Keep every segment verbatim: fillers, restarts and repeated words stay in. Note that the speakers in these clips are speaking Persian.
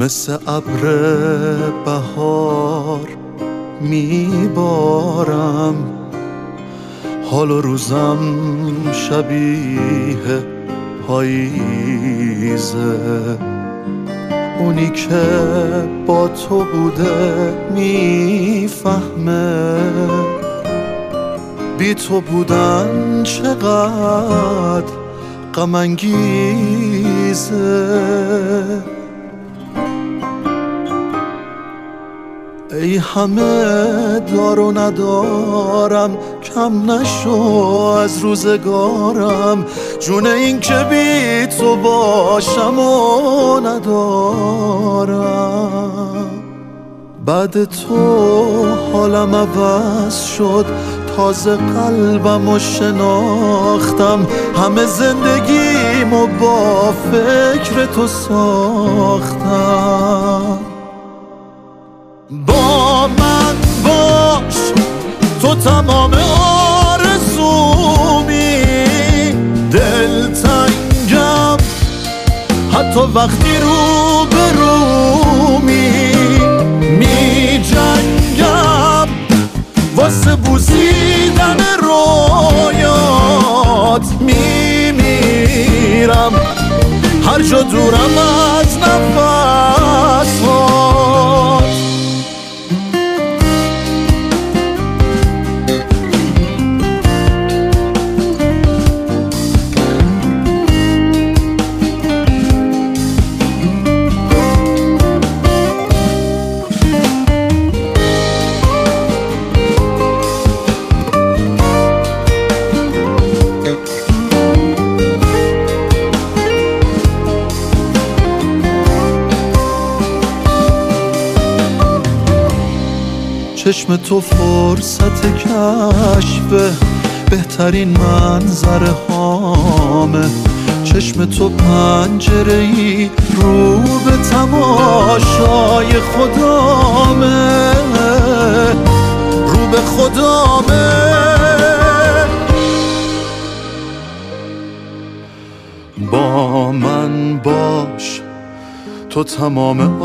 مثل ابر بهار میبارم، حال و روزم شبیه پاییزه. اونی که با تو بوده میفهمه بی تو بودن چقدر غم انگیزه. ای همه دار و ندارم، کم نشو از روزگارم، جون این که بی تو باشم و ندارم. بعد تو حالم عوض شد، تازه قلبم رو شناختم، همه زندگیمو با فکر تو ساختم. با من باش تو تمام آرزومی، دلتنگم حتی وقتی رو به رومی، می جنگم واسه بوسیدن رویات، می میرم هر جا دورم از نفسات. چشم تو فرصت کشف بهترین منظره هامه، چشم تو پنجره‌ای رو به تماشای خدامه، رو به خدامه. با من باش تو تمام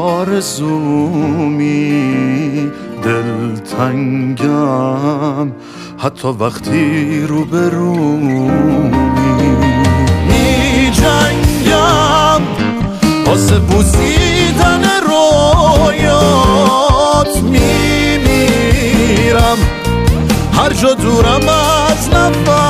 آرزومی، دلتنگم حتی وقتی رو به رومی، می جنگم واسه بوسیدن رویات، می میرم هر جا دورم از نفس